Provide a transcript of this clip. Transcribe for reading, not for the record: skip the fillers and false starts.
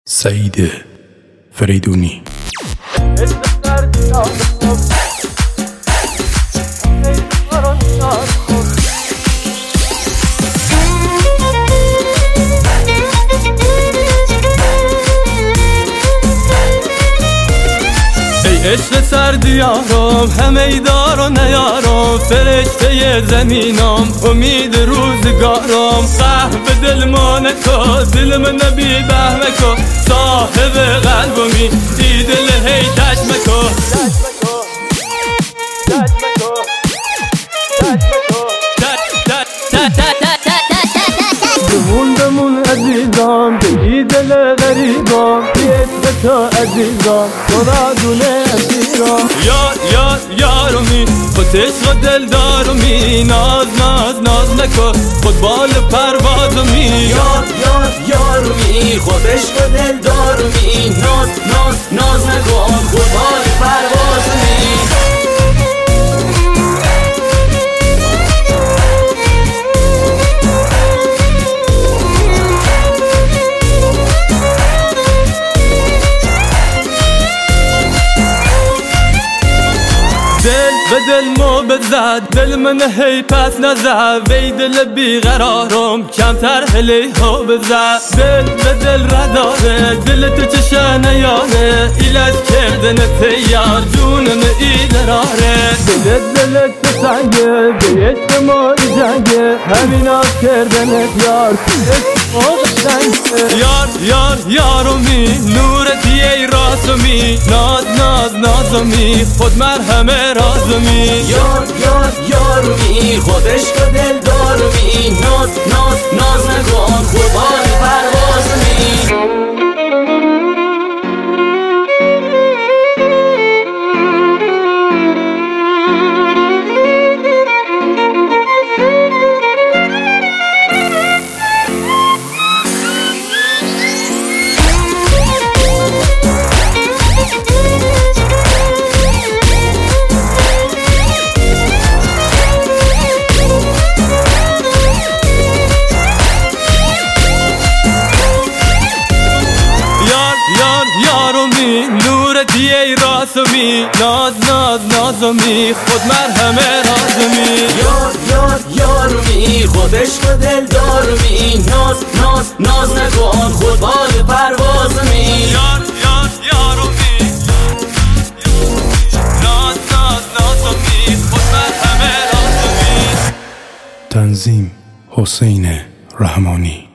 سعید فریدونی. عشق سردیارم همه دار و نیارم، فرشته زمینم امید روزگارم. قهوه دل ما نکن دل من نبی بهمه کن، صاحب قلبمی دی دل هی تشمه کن. بمون عزیزم بگی دل غریبم، بیت تو عزیزم خدا دونه اسیرم. یارمی خود عشق و دل دارمی، ناز نکن خود بال پروازمی. یارمی خود عشق و دل دارمی، ناز نکن خود بال پروازمی. دل به دل ما بزد دل من هی پس نزد، وی دل بیقرارم کمتر هلی ها بزد. دل به دل رداره دل تو چشه نیاره، ایلت کردن تیار جونم ایدراره. دل تو سنگه به عشق ما جنگه، همین آز کردنت یار یارمی نورتی ای راسمی، نازمی خود مرهم رازمی. یارمی خود عشق دل دارمی، ناز نکن خود بال پروازمی. یارمی نورتی ای راسمی، نازمی خود مرهم رازمی. یارمی خود عشق دل دارمی، ناز نکن خود بال پروازمی. یارمی نازمی خود مرهم رازمی. تنظیم حسین رحمانی.